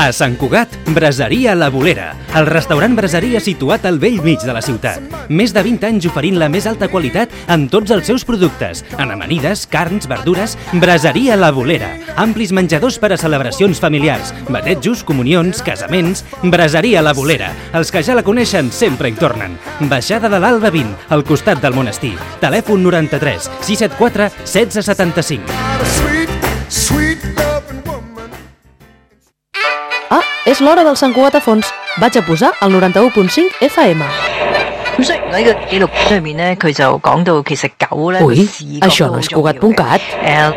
A Sant Cugat, Braseria La Bolera, el restaurant braseria situat al bell mig de la ciutat. Més de 20 anys oferint la més alta qualitat en tots els seus productes, en amanides, carns, verdures. Braseria La Bolera, amplis menjadors per a celebracions familiars, batejos, comunions, casaments. Braseria La Bolera, els que ja la coneixen sempre hi tornen. Baixada de l'Alba 20, al costat del monestir. Telèfon 93 674 1675. Ah, és l'hora del Sant Cugat a fons. Vaig a posar el 91.5 FM. Ui, això no és Cugat.cat?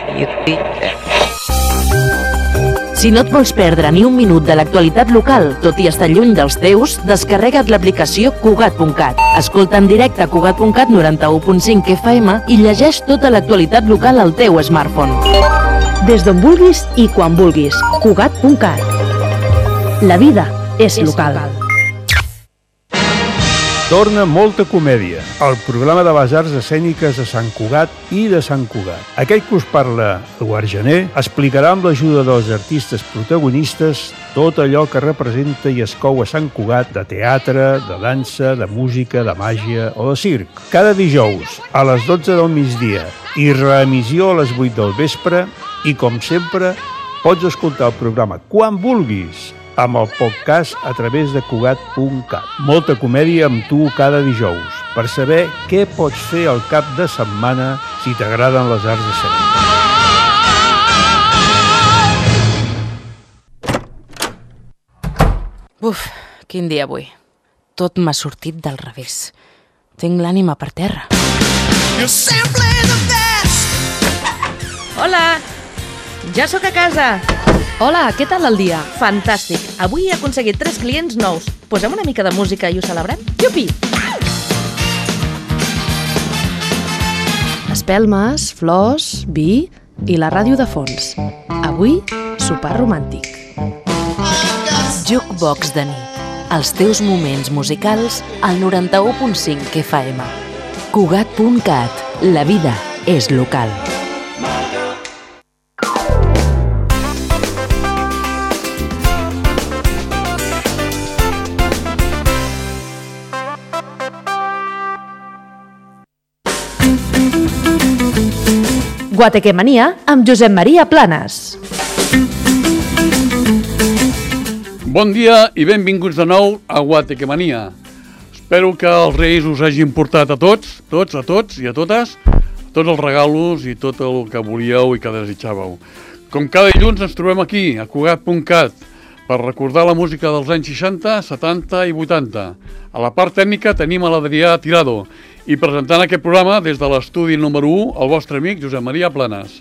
Si no et vols perdre ni un minut de l'actualitat local, tot i estar lluny dels teus, descarrega't l'aplicació Cugat.cat. Escolta en directe Cugat.cat 91.5 FM i llegeix tota l'actualitat local al teu smartphone. Des d'on vulguis i quan vulguis. Cugat.cat. La vida és local. Torna Molta Comèdia, el programa de les arts escèniques de Sant Cugat i de Sant Cugat. Aquell que us parla, Eduard Gener, explicarà amb l'ajuda dels artistes protagonistes tot allò que representa i es cou a Sant Cugat de teatre, de dansa, de música, de màgia o de circ. Cada dijous, a les 12 del migdia i reemissió a les 8 del vespre i, com sempre, pots escoltar el programa quan vulguis amb el podcast a través de Cugat.cat. Molta comèdia amb tu cada dijous, per saber què pots fer al cap de setmana si t'agraden les arts escèniques. Uf, quin dia avui. Tot m'ha sortit del revés. Tinc l'ànima per terra. Hola! Ja sóc a casa! Hola, què tal el dia? Fantàstic! Avui he aconseguit 3 clients nous. Posem una mica de música i ho celebrem? Iupi! Espelmes, flors, vi i la ràdio de fons. Avui, sopar romàntic. Jukebox de nit. Els teus moments musicals al 91.5 FM. Cugat.cat. La vida és local. Guatequemania amb Josep Maria Planes. Bon dia i benvinguts de nou a Guatequemania. Espero que els Reis us hagin portat a tots i a totes, tots els regalos i tot el que volíeu i que desitjàveu. Com cada dilluns ens trobem aquí, a Cugat.cat, per recordar la música dels anys 60, 70 i 80. A la part tècnica tenim a l'Adrià Tirado i presentant aquest programa des de l'estudi número 1, el vostre amic Josep Maria Planes.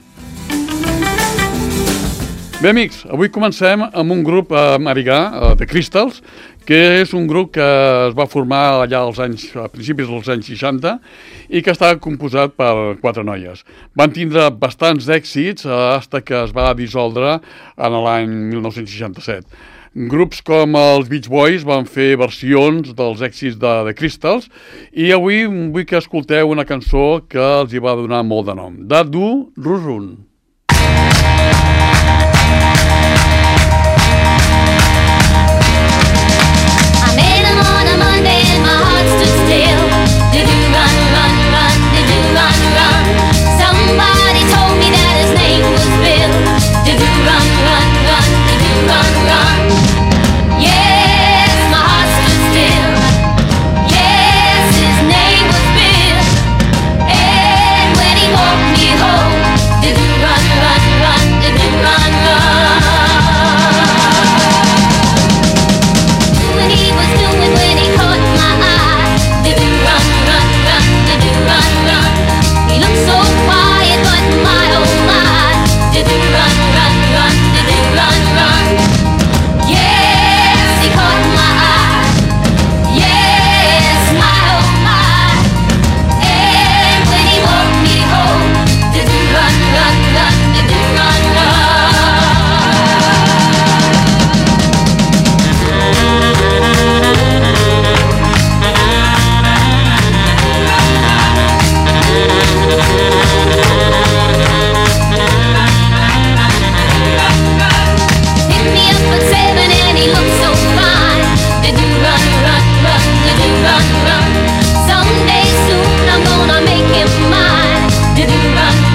Bé, amics, avui comencem amb un grup americà, The Crystals, que és un grup que es va formar allà a principis dels anys 60 i que està composat per 4 noies. Van tindre bastants èxits fins que es va dissoldre en l'any 1967. Grups com els Beach Boys van fer versions dels èxits de The Crystals i avui vull que escolteu una cançó que els hi va donar molt de nom. Dadu Run. Monday and my heart stood still. Did you run, run, run? Did you run, run? Somebody told me that his name was Bill. Did you run, run, run? Did you run, run? Yes, my heart stood still. Yes, his name was Bill. And when he walked me home, did you run?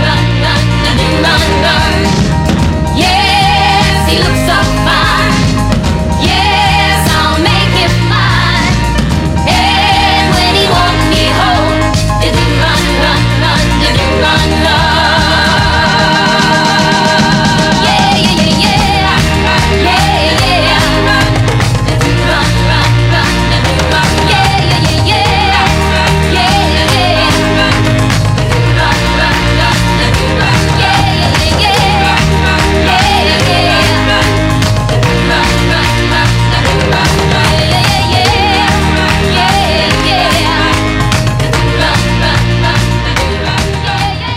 run, run, do run, run. Yes, he looks so fine. Yes, I'll make him mine. And when he wants me home, do run, run, run, do run, run. Yeah, yeah, yeah, yeah, yeah, yeah. Do run, run, run, do run. Yeah, yeah, yeah, yeah, yeah, yeah. Do run, run, run, do run. Yeah, yeah, yeah, yeah, yeah, yeah. Do run, run, run, do run. Yeah, yeah, yeah, yeah, yeah. Do run, run, run, do run. Yeah, yeah,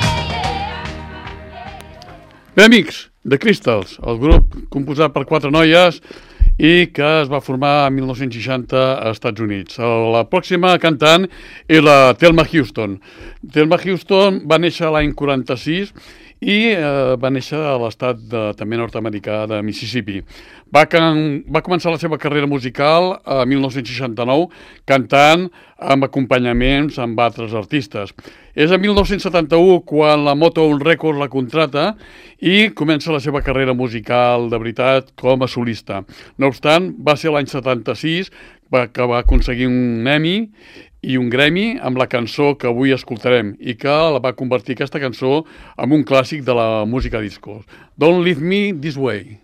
yeah. Bé, amics, The Crystals, el grup composat per 4 noies i que es va formar en 1960 als Estats Units. La pròxima cantant és la Thelma Houston. Thelma Houston va néixer l'any 46 i va néixer a l'estat també nord-americà de Mississippi. Va començar la seva carrera musical a 1969 cantant amb acompanyaments amb altres artistes. És en 1971 quan la Motown Records la contrata i comença la seva carrera musical de veritat com a solista. No obstant, va ser l'any 76 que va aconseguir un Emmy i un Grammy amb la cançó que avui escoltarem i que la va convertir aquesta cançó en un clàssic de la música disco. Don't Leave Me This Way.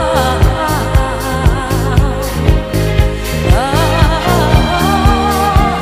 Oh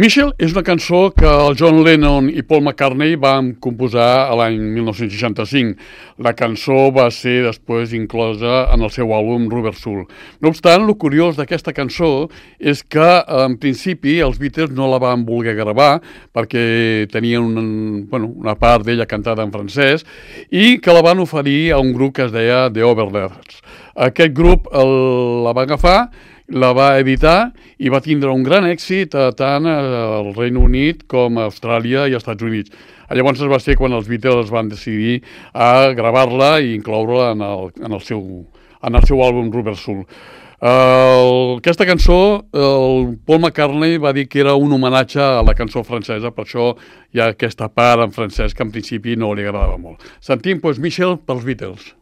Michel és una cançó que el John Lennon i Paul McCartney van composar a l'any 1965. La cançó va ser després inclosa en el seu àlbum Rubber Soul. No obstant, el curiós d'aquesta cançó és que, en principi, els Beatles no la van voler gravar perquè tenien una part d'ella cantada en francès i que la van oferir a un grup que es deia The Overdubs. Aquest grup la va agafar, la va editar i va tindre un gran èxit tant al Regne Unit com a Austràlia i als Estats Units. Llavors va ser quan els Beatles van decidir a gravar-la i incloure-la en el seu àlbum Rubber Soul. Aquesta cançó, el Paul McCartney va dir que era un homenatge a la cançó francesa, per això hi ha aquesta part en francès que en principi no li agradava molt. Sentim, Michel, pels Beatles.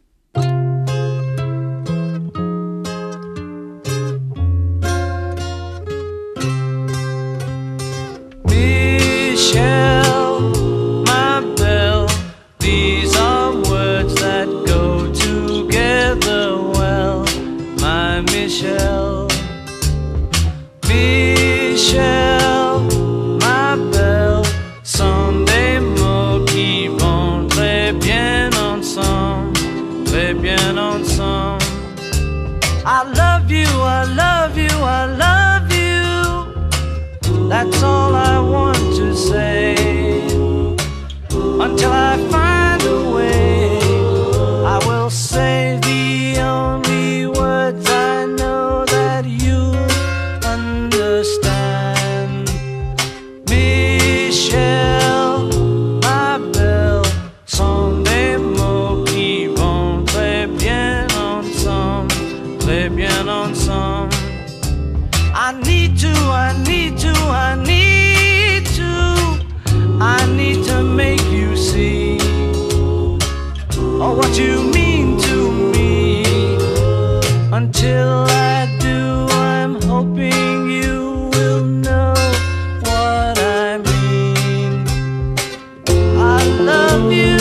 Michelle, my belle, these are words that go together well, my Michelle. Michelle, my belle, sont des mots qui vont très bien ensemble, très bien ensemble. I love you, I love you, I love you. That's all I want to say. Until I find a way, I will say the only words I know that you understand. Michelle, my belle, sont des mots qui vont très bien ensemble, très bien ensemble. I need to make you see what you mean to me. Until I do, I'm hoping you will know what I mean. I love you.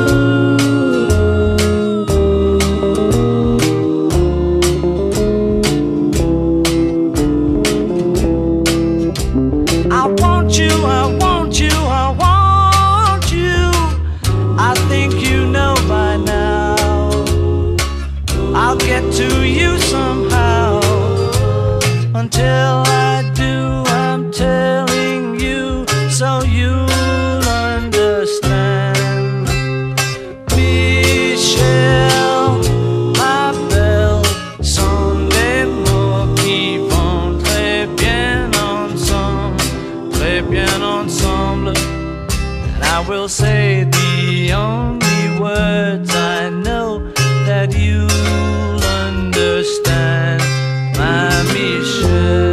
To you somehow. Until I do, I'm telling you so you'll understand. Michelle, ma belle, sont des mots qui vont très bien ensemble. And I will say the only words I know that you understand, my Michelle.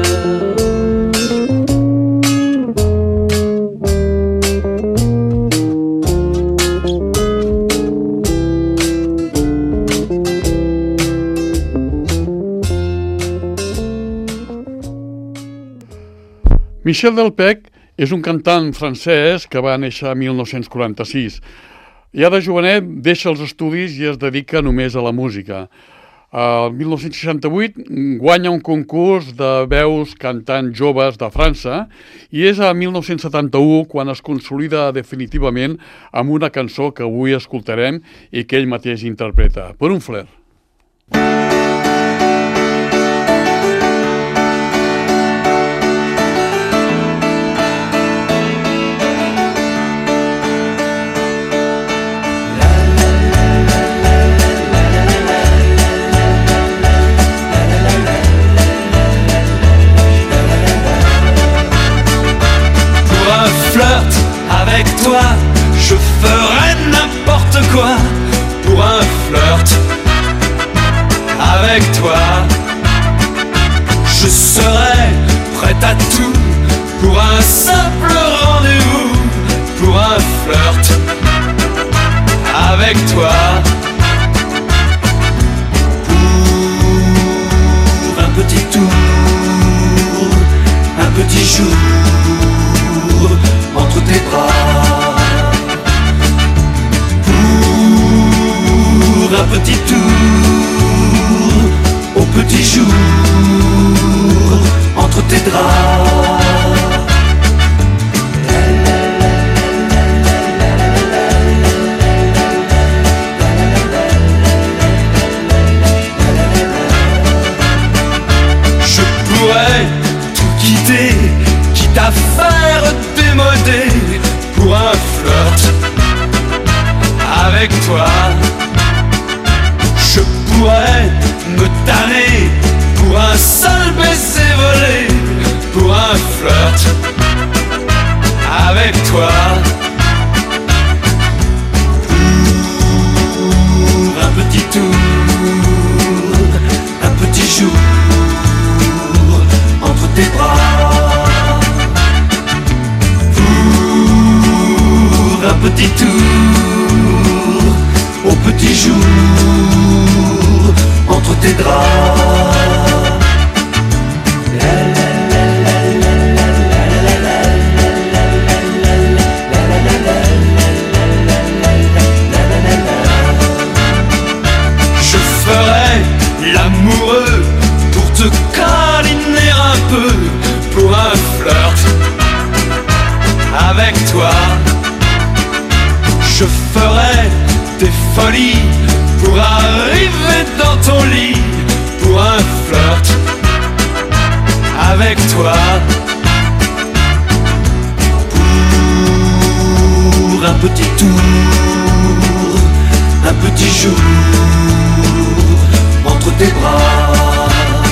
Michel Delpech és un cantant francès que va néixer a 1946. Ja de jovenet deixa els estudis i es dedica només a la música. El 1968 guanya un concurs de veus cantant joves de França i és a 1971 quan es consolida definitivament amb una cançó que avui escoltarem i que ell mateix interpreta, Per un flirt. Avec toi, je ferai n'importe quoi pour un flirt. Avec toi, je serai prête à tout pour un simple rendez-vous, pour un flirt. Avec toi, pour un petit tour, un petit jour entre tes bras, pour un petit tour au petit jour entre tes draps. avec toi. Je pourrais me tanner pour un seul baiser volé, pour un flirt avec toi. Pour un petit tour, un petit jour entre tes bras. Pour un petit tour, au petit jour entre tes draps. Je ferai l'amoureux pour te câliner un peu, pour un flirt avec toi. Je ferai des folies pour arriver dans ton lit, pour un flirt avec toi. Pour un petit tour, un petit jour entre tes bras.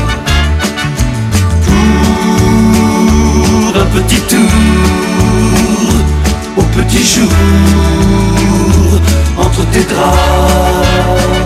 Pour un petit tour, au petit jour entre tes draps.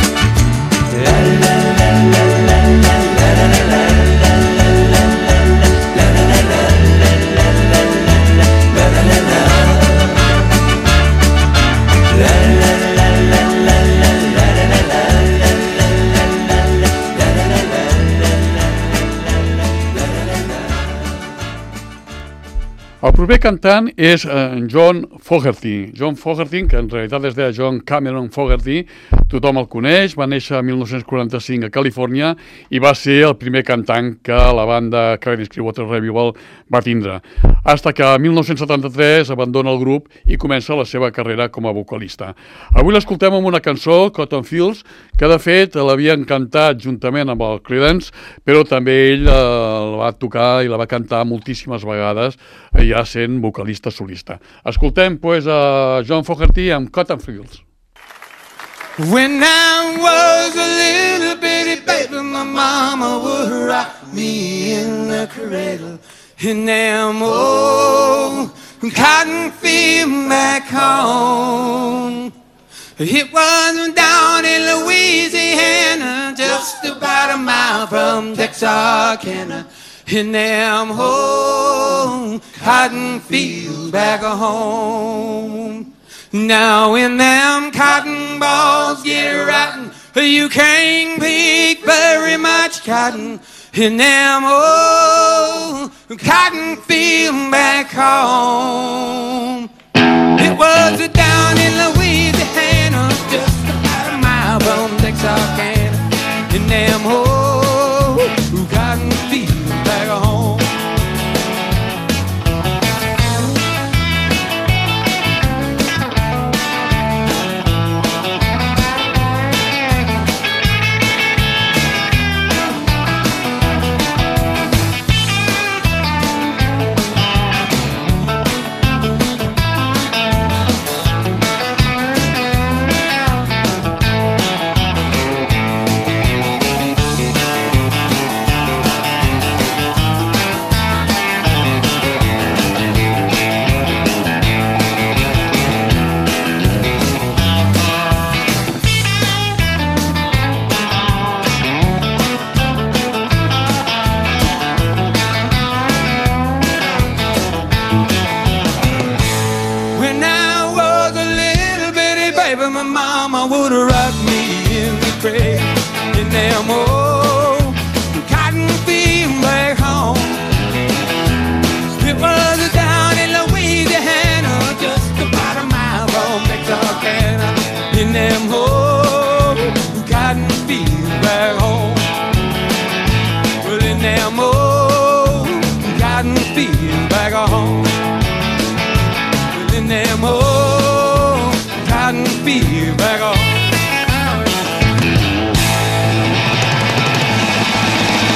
El proper cantant és John Fogerty. John Fogerty, que en realitat es deia John Cameron Fogerty, tothom el coneix, va néixer el 1945 a Califòrnia i va ser el primer cantant que la banda Creedence Clearwater Revival va tindre. Hasta que el 1973 abandona el grup i comença la seva carrera com a vocalista. Avui l'escoltem amb una cançó, Cotton Fields, que de fet l'havien cantat juntament amb el Creedence, però també ell la va tocar i la va cantar moltíssimes vegades, ja sent vocalista solista. Escoltem, pues, a John Fogerty amb Cotton Fields. When I was a little bitty baby, my mama would rock me in the cradle in them old cotton field back home. It was down in Louisiana, just about a mile from Texarkana, in them old cotton fields back home. Now when them cotton balls get rotten, you can't pick very much cotton in them old cotton field back home. It was down in Louisiana, just about a mile from Texarkana, in them old cotton field back home.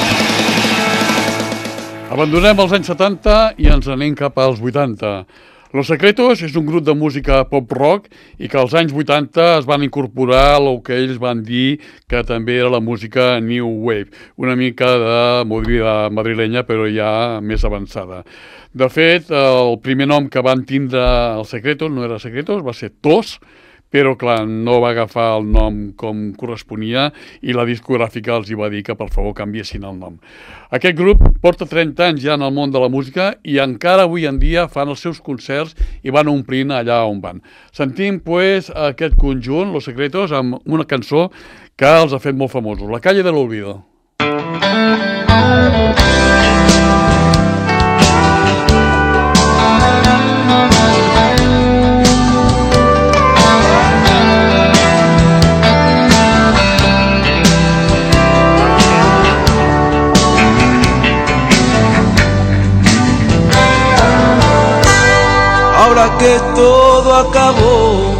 Abandonem els anys 70 i ens anem cap als 80. Los Secretos és un grup de música pop-rock i que als anys 80 es van incorporar el que ells van dir que també era la música New Wave, una mica de movida madrilenya però ja més avançada. De fet, el primer nom que van tindre els Secretos no era Secretos, va ser Tos, però clar, no va agafar el nom com corresponia i la discogràfica els hi va dir que per favor canviessin el nom. Aquest grup porta 30 anys ja en el món de la música i encara avui en dia fan els seus concerts i van omplint allà on van. Sentim pues aquest conjunt, Los Secretos, amb una cançó que els ha fet molt famosos, La calle del olvido. Ahora que todo acabó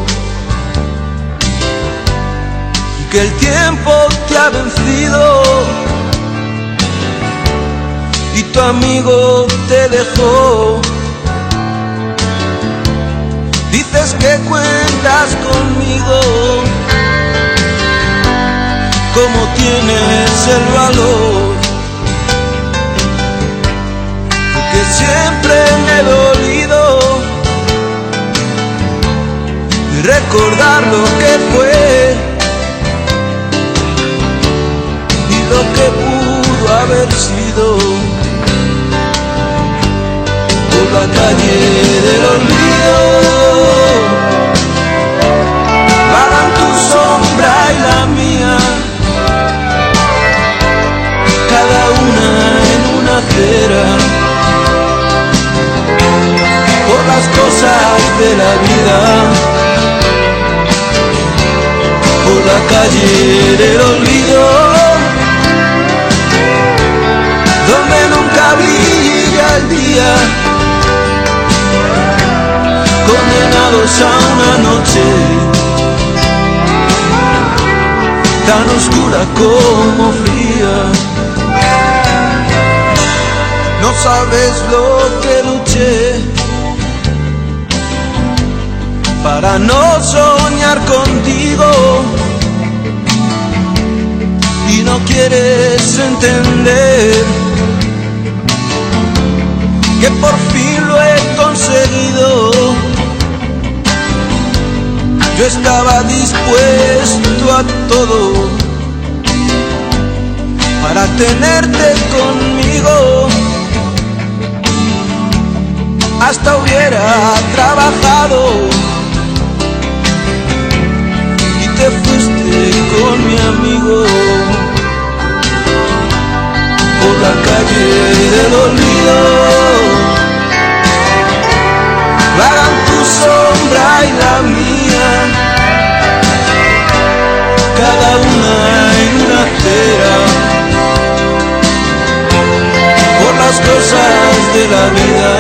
y que el tiempo te ha vencido y tu amigo te dejó, dices que cuentas conmigo, ¿cómo tienes el valor? Porque siempre me he dolido recordar lo que fue y lo que pudo haber sido. Por la calle del olvido vagan tu sombra y la mía, cada una en una acera, por las cosas de la vida. Por la calle del olvido, donde nunca brilla el día, condenados a una noche tan oscura como fría. No sabes lo que luché para no soñar contigo y no quieres entender que por fin lo he conseguido. Yo estaba dispuesto a todo para tenerte conmigo, hasta hubiera trabajado. Te fuiste con mi amigo por la calle del olvido, vagan tu sombra y la mía, cada una en una acera, por las cosas de la vida,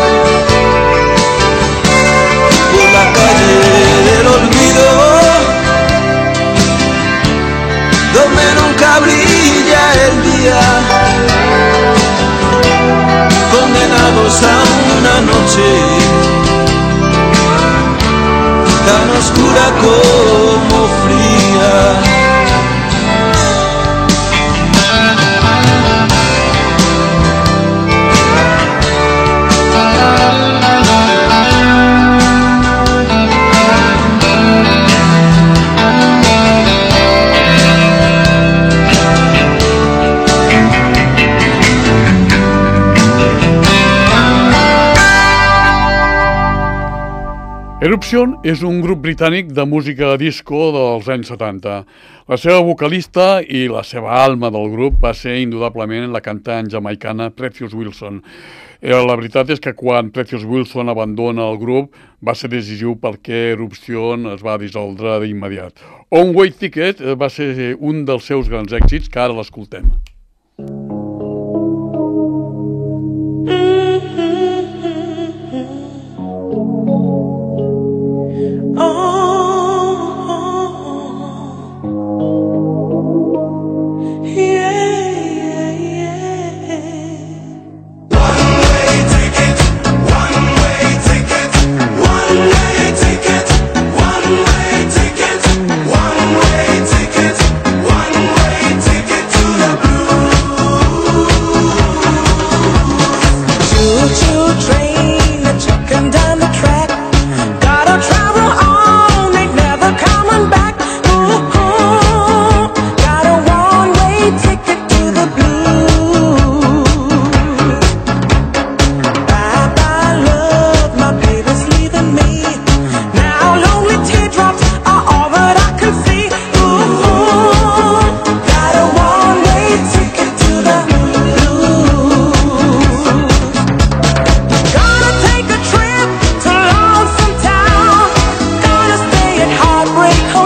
por la calle del olvido, donde nunca brilla el día, condenados a una noche tan oscura como fría. Eruption és un grup britànic de música disco dels anys 70. La seva vocalista i la seva alma del grup va ser indudablement la cantant jamaicana Precious Wilson. La veritat és que quan Precious Wilson abandona el grup va ser decisiu perquè Eruption es va dissoldre d'immediat. On Way Ticket va ser un dels seus grans èxits, que ara l'escoltem. One way ticket,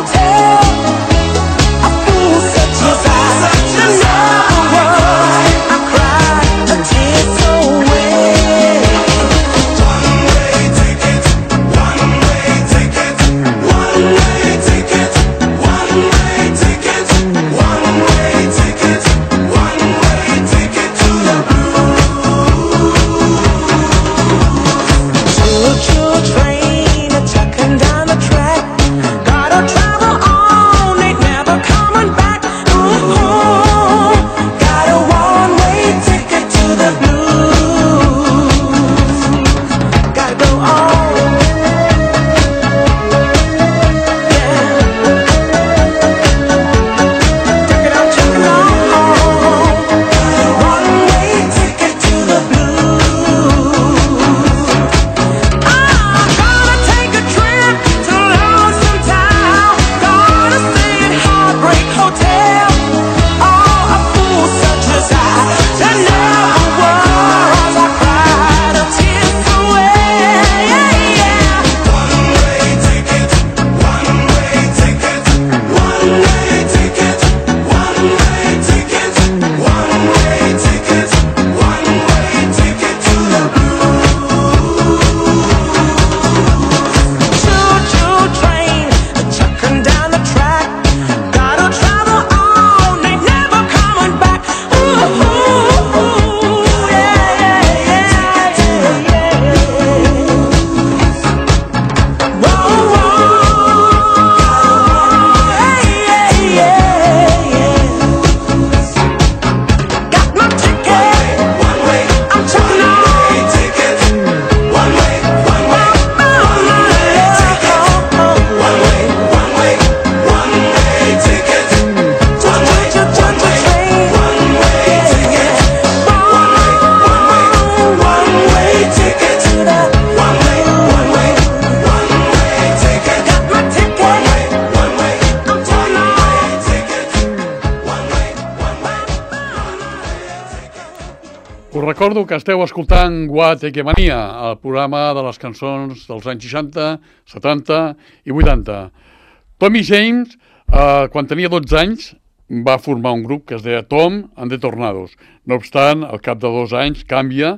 Us recordo que esteu escoltant Guatequemania, el programa de les cançons dels anys 60, 70 i 80. Tommy James, quan tenia 12 anys, va formar un grup que es deia Tom and the Tornados. No obstant, al cap de 2 anys canvia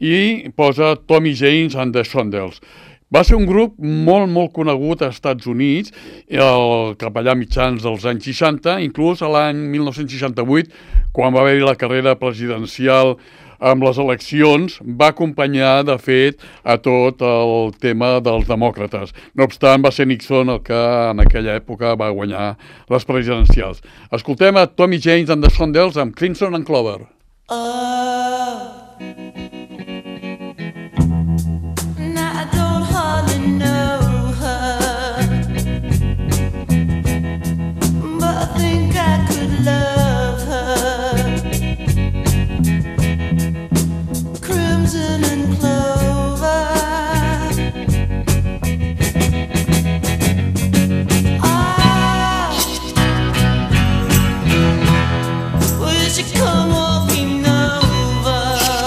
i posa Tommy James and the Shondells. Va ser un grup molt conegut als Estats Units, cap allà mitjans dels anys 60, inclús a l'any 1968, quan va haver-hi la carrera presidencial amb les eleccions, va acompanyar, de fet, a tot el tema dels demòcrates. No obstant, va ser Nixon el que en aquella època va guanyar les presidencials. Escoltem a Tommy James and the Shondells amb Crimson and Clover. Come walking over.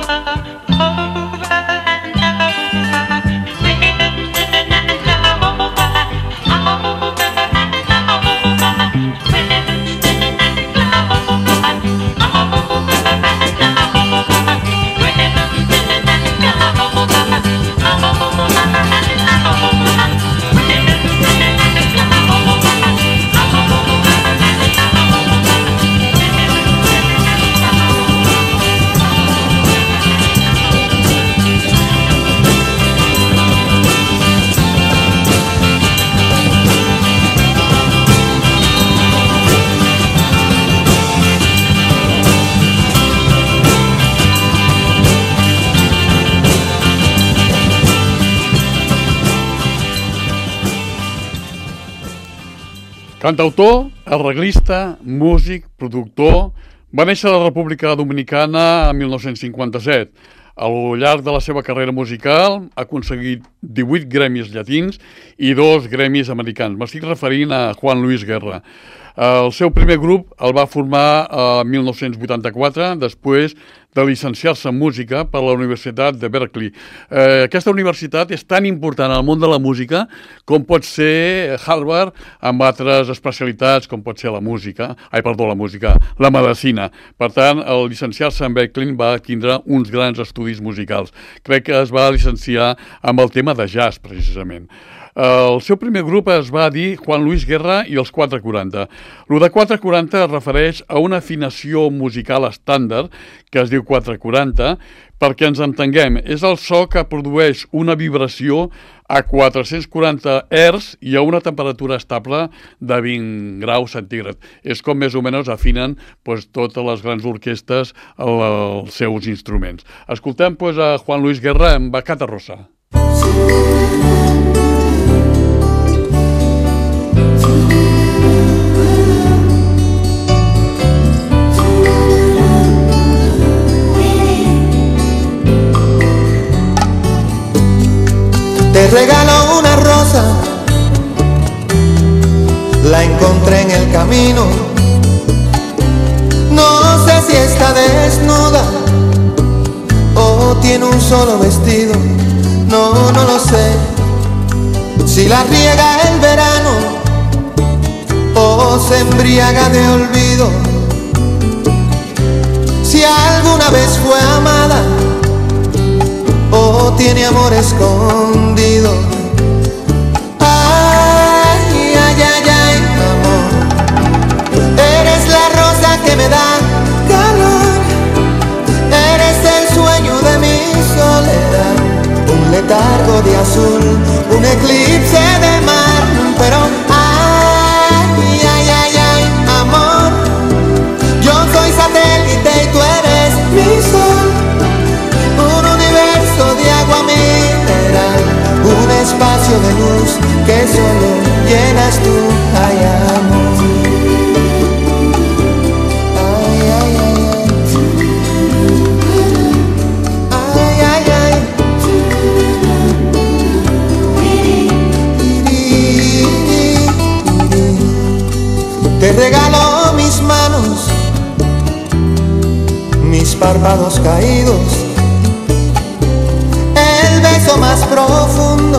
Cantautor, arreglista, músic, productor, va néixer a la República Dominicana en 1957. Al llarg de la seva carrera musical ha aconseguit 18 gremis llatins i 2 gremis americans. M'estic referint a Juan Luis Guerra. El seu primer grup el va formar en 1984, després de llicenciar-se en música per la Universitat de Berkeley. Aquesta universitat és tan important al món de la música com pot ser Harvard, amb altres especialitats com pot ser la medicina. Per tant, el llicenciar-se en Berkeley va tindre uns grans estudis musicals. Crec que es va llicenciar amb el tema de jazz, precisament. El seu primer grup es va dir Juan Luis Guerra i els 440. Lo de 440 es refereix a una afinació musical estàndard que es diu 440, perquè ens entenguem, és el so que produeix una vibració a 440 Hz i a una temperatura estable de 20 graus centígrads. És com més o menys afinen totes les grans orquestes els seus instruments. Escoltem a Juan Luis Guerra amb Bacata Rosa. Te regalo una rosa, la encontré en el camino. No sé si está desnuda o tiene un solo vestido. No lo sé. Si la riega el verano o se embriaga de olvido. Si alguna vez fue amada o tiene amor escondido. Ay, ay, ay, ay, amor. Eres la rosa que me da calor. Eres el sueño de mi soledad. Un letargo de azul, un eclipse de mar. Pero ay, ay, ay, ay, amor. Yo soy satélite y tú eres mi sol. De agua mineral, un espacio de luz que solo llenas tú, ay amor. Ay, ay, ay, ay, ay, ay. Te regalo mis manos, mis párpados caídos, beso más profundo,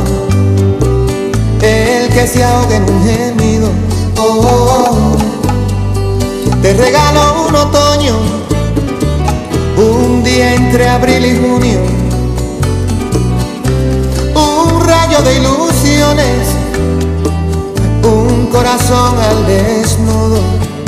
el que se ahoga en un gemido. Oh, te regalo un otoño, un día entre abril y junio, un rayo de ilusiones, un corazón al desnudo.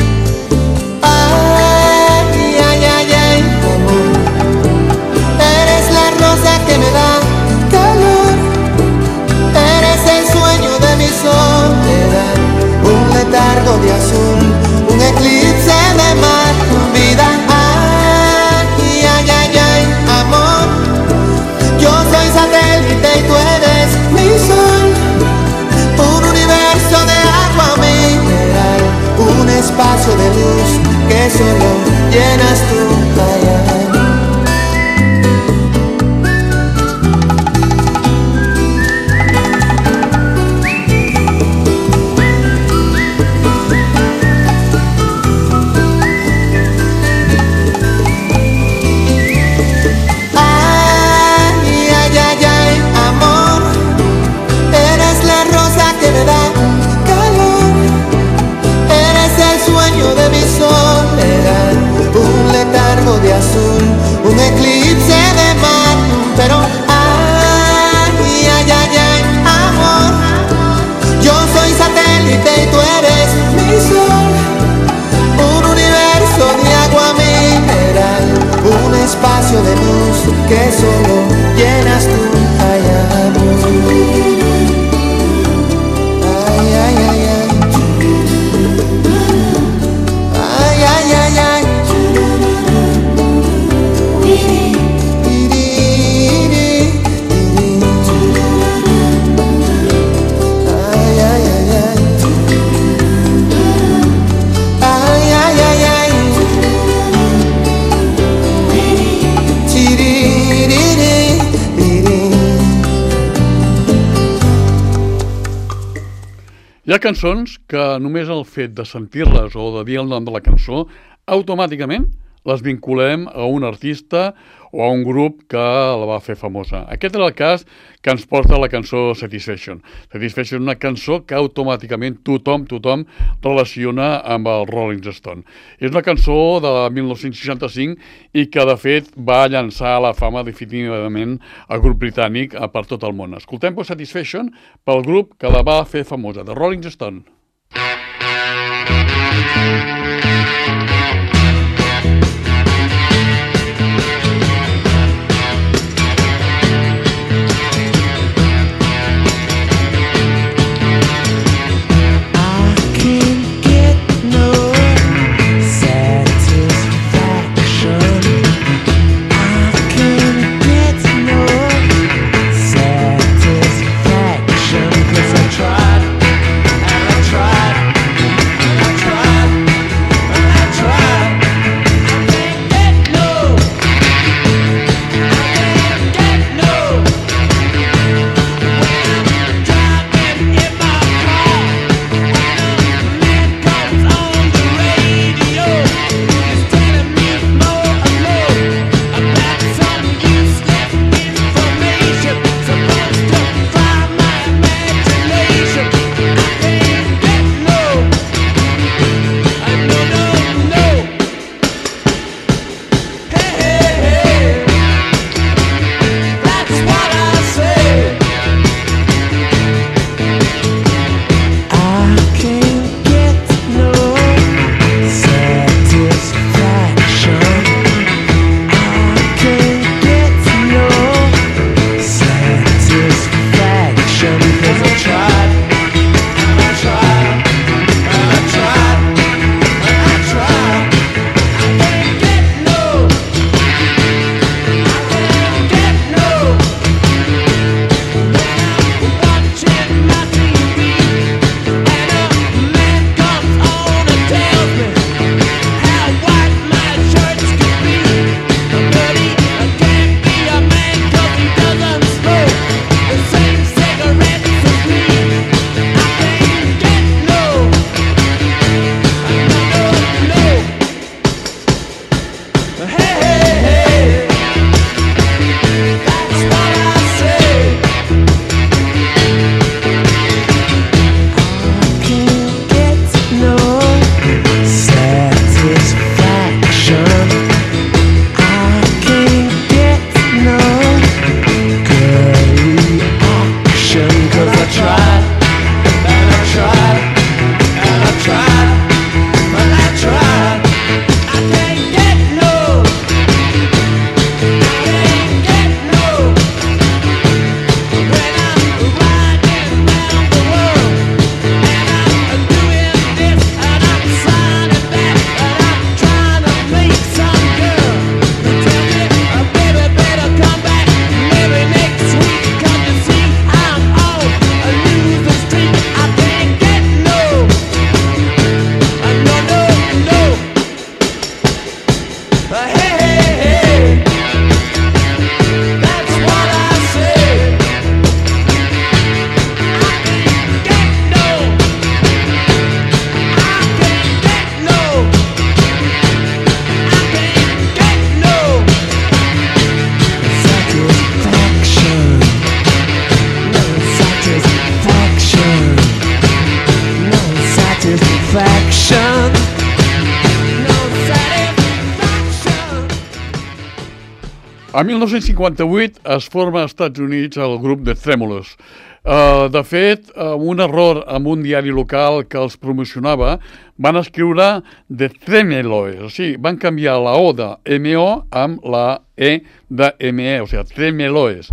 Ay, ay, ay, ay, amor, eres la rosa que me da calor, eres el sueño de mi soledad, un letargo de azul, un eclipse de mar, vida. Ay, ay, ay, ay, amor, yo soy satélite y tú eres mi sol, un universo de agua mineral, un espacio de luz que solo llenas tú, ay, ay. Hi ha cançons que només el fet de sentir-les o de dir el nom de la cançó, automàticament les vinculem a un artista o a un grup que la va fer famosa. Aquest és el cas que ens porta la cançó Satisfaction. Satisfaction és una cançó que automàticament tothom relaciona amb el Rolling Stone. És una cançó de 1965 i que, de fet, va llançar a la fama definitivament al grup britànic per tot el món. Escoltem Satisfaction pel grup que la va fer famosa, The Rolling Stone. A 1958 es forma als Estats Units el grup de Trèmolos. De fet, un error amb un diari local que els promocionava, van escriure de Tremeloes, o sigui, van canviar la O de M-O amb la E de M-E, o sigui, Tremeloes.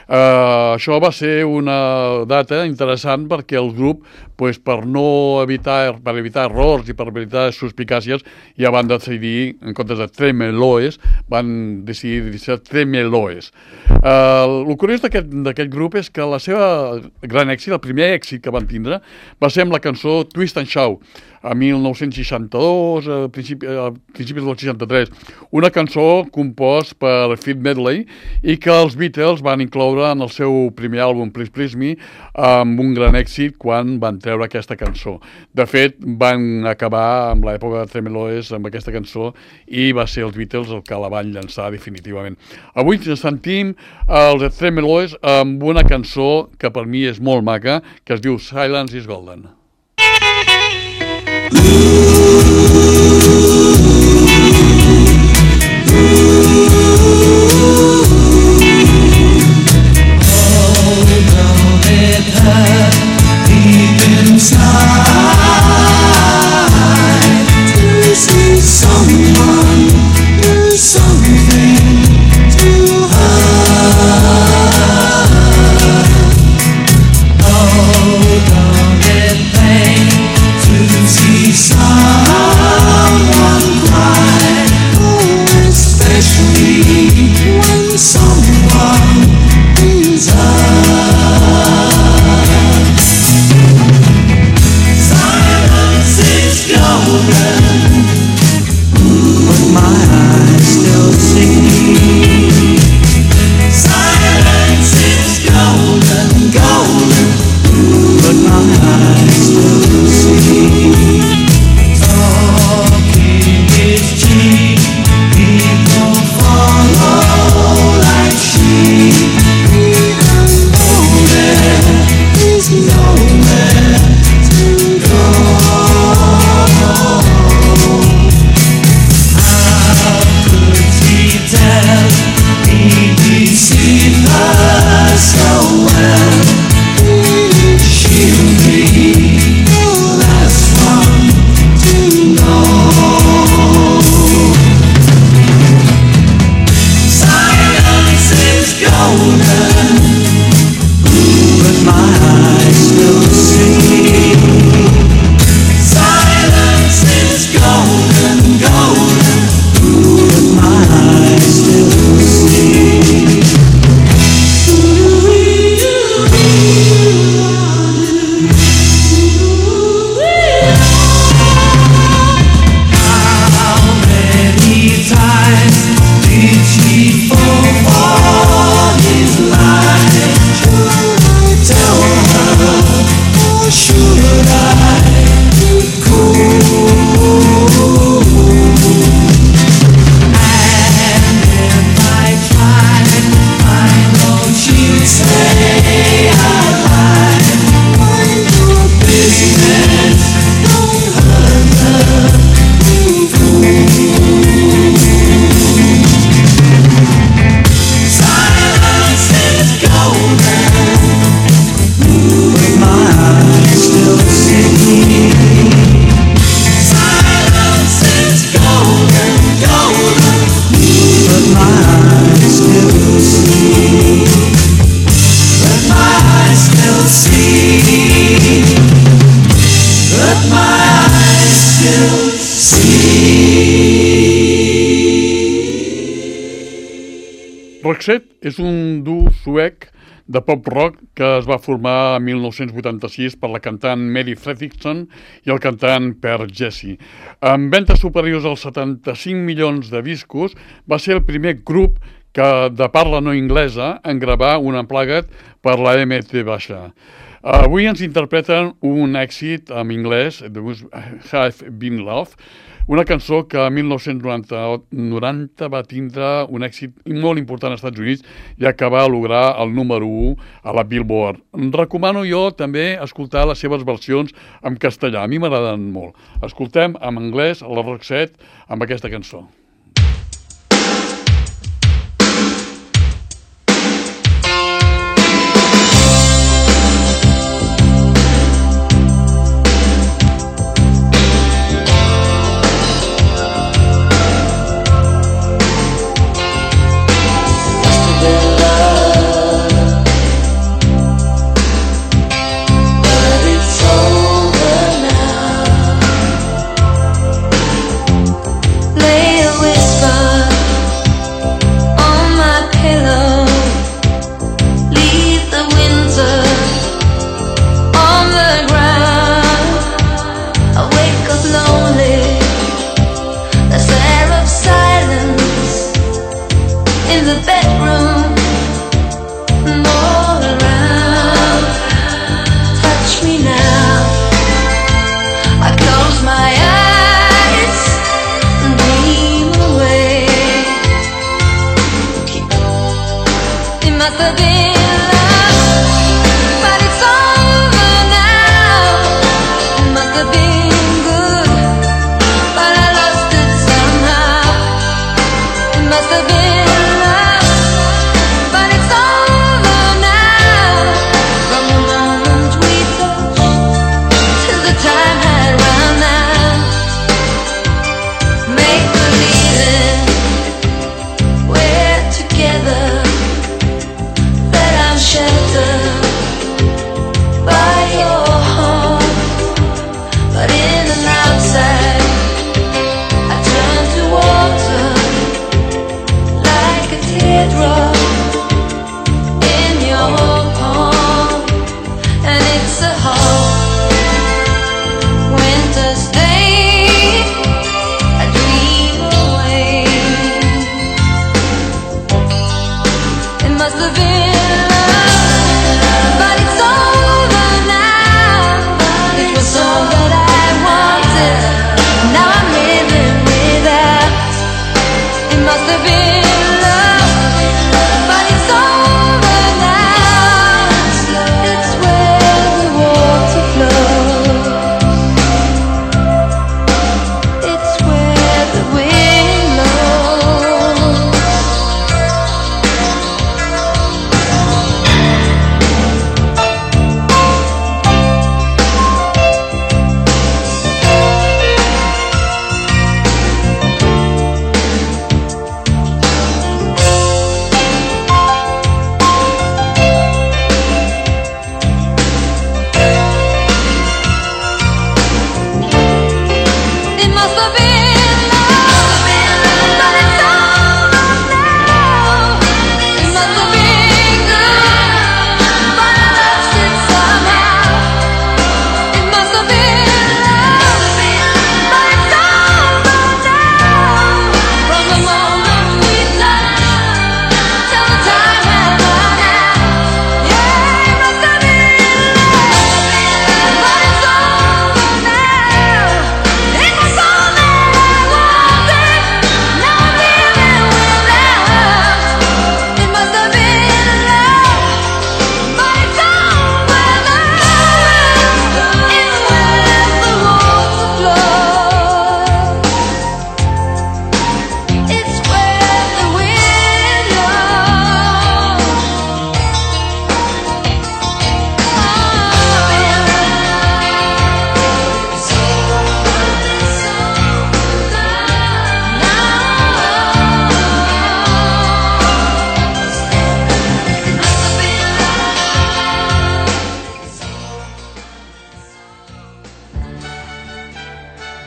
Això va ser una data interessant perquè el grup, pues, per evitar errors i per evitar suspicàcies, ja van decidir, en comptes de Tremeloes, van decidir dir Tremeloes. El curiós d'aquest grup és que la seva gran èxit, el primer èxit que van tindre, va ser amb la cançó Twist and Shout. a 1962, a principis del 63, una cançó compost per Fred Medley i que els Beatles van incloure en el seu primer àlbum Please Please Me amb un gran èxit quan van treure aquesta cançó. De fet, van acabar amb l'època de Tremeloes amb aquesta cançó i va ser els Beatles el que la van llançar definitivament. Avui sentim els Tremeloes amb una cançó que per mi és molt maca, que es diu Silence is Golden. Roxette és un duo suec de pop-rock que es va formar en 1986 per la cantant Mary Fredriksson i el cantant Per Gessle. Amb ventes superiors als 75 milions de discos, va ser el primer grup de parla no inglesa en gravar un unplugged per la MT baixa. Avui ens interpreten un èxit en anglès, Have Been Love, una cançó que en 1990 va tindre un èxit molt important als Estats Units, ja que va lograr el número 1 a la Billboard. Recomano jo també escoltar les seves versions en castellà, a mi m'agraden molt. Escoltem en anglès la Roxette amb aquesta cançó. Lay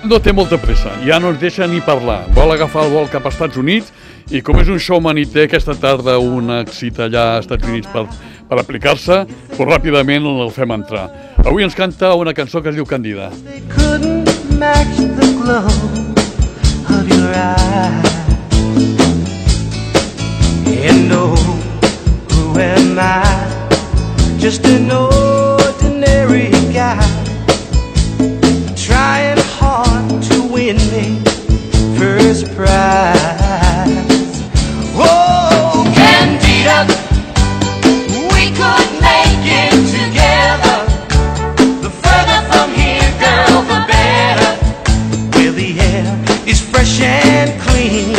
No té molta pressa, ja no ens deixa ni parlar. Vol agafar el vol cap als Estats Units i com és un showman i té aquesta tarda un èxit allà als Estats Units per aplicar-se, doncs ràpidament el fem entrar. Avui ens canta una cançó que es diu Candida. They couldn't match the glow of your eyes. And oh, who am I? Just an ordinary guy, trying hard to win me first prize. Oh, Candida, we could make it together. The further from here, girl, the better. Where the air is fresh and clean.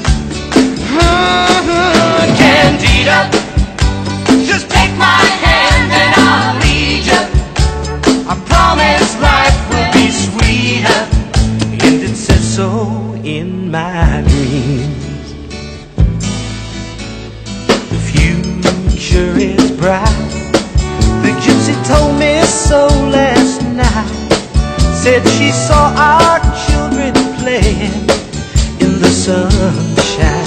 Candida, just take my hand and I'll lead you. I promise life will be sweeter, and it says so in my dreams. The future is bright. The gypsy told me so last night. Said she saw our children playing in the sunshine.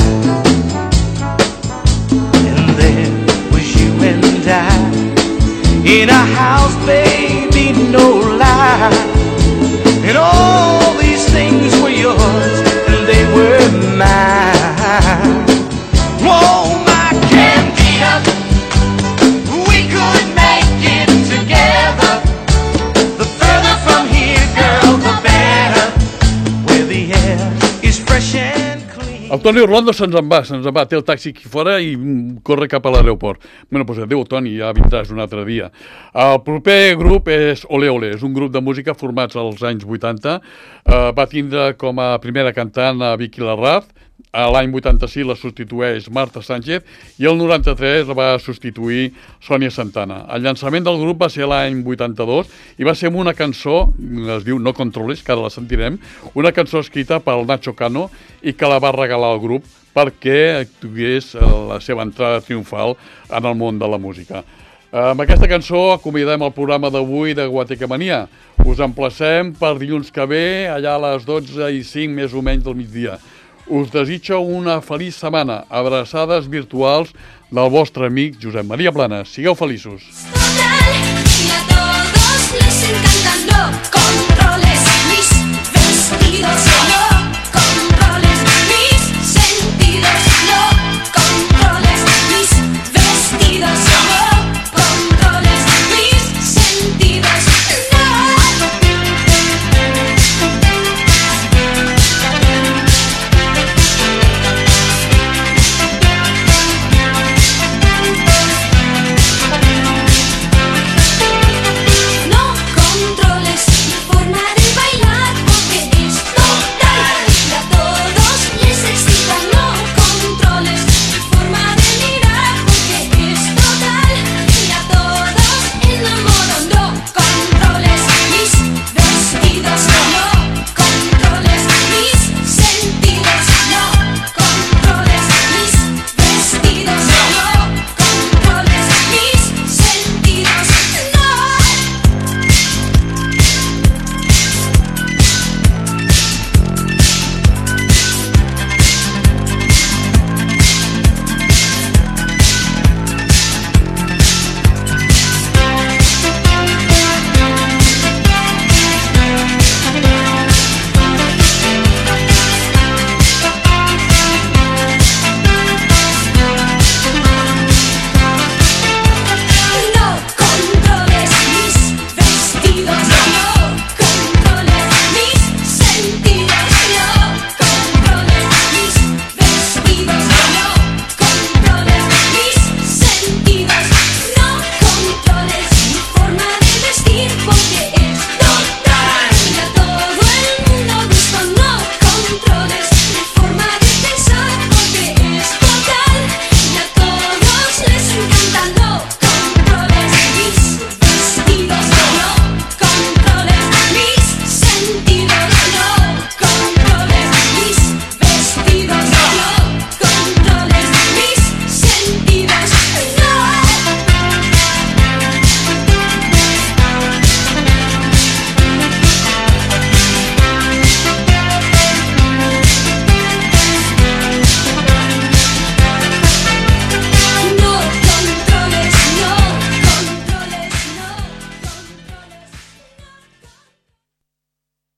And there was you and I in a house, baby, no lie. And all these things were yours and they were mine. Oh, my Candida, we could make it together. The further from here, girl, the better. Where the air is fresh and clean. El Toni Orlando se'ns en va, té el taxi aquí fora i corre cap a l'aeroport. Bueno, doncs adéu, Toni, ja vindràs un altre dia. El proper grup és Ole Ole, és un grup de música formats als anys 80. Va tindre com a primera cantant a Vicky Larraz, l'any 86 la substitueix Marta Sánchez i el 93 la va substituir Sònia Santana. El llançament del grup va ser l'any 82 i va ser amb una cançó, es diu No Controles, que ara la sentirem, una cançó escrita pel Nacho Cano i que la va regalar al grup perquè tingués la seva entrada triomfal en el món de la música. Amb aquesta cançó acomiadem el programa d'avui de Guateque Mania. Us emplacem per dilluns que ve, allà a les 12:05 més o menys del migdia. Us desitjo una feliç setmana. Abraçades virtuals del vostre amic Josep Maria Planas. Sigueu feliços. Y a todos les encantan loco.